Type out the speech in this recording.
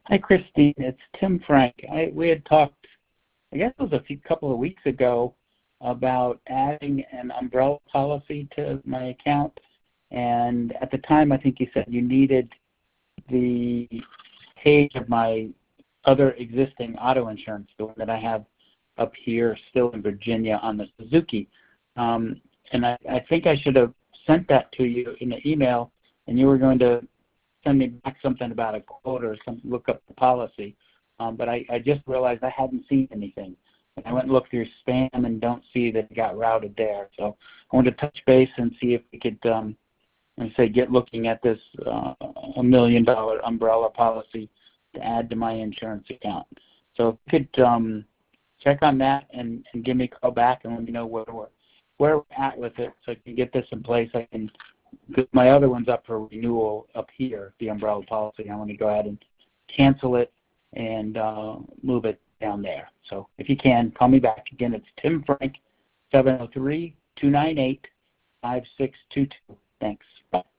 Hi, Christine. It's Tim Frank. We had talked, I guess it was a couple of weeks ago, about adding an umbrella policy to my account. And at the time, I think you said you needed the page of my other existing auto insurance, the one that I have up here still in Virginia on the Suzuki. And I think I should have sent that to you in the email, and you were going to send me back something about a quote or something, look up the policy. But I just realized I hadn't seen anything. And I went and looked through spam and don't see that it got routed there. So I wanted to touch base and see if we could, get looking at this $1 million umbrella policy to add to my insurance account. So if you could check on that and give me a call back and let me know where we're at with it so I can get this in place. I can put my other one's up for renewal up here, the umbrella policy. I want to go ahead and cancel it and move it down there. So if you can, call me back. Again, it's Tim Frank, 703-298-5622. Thanks. Bye.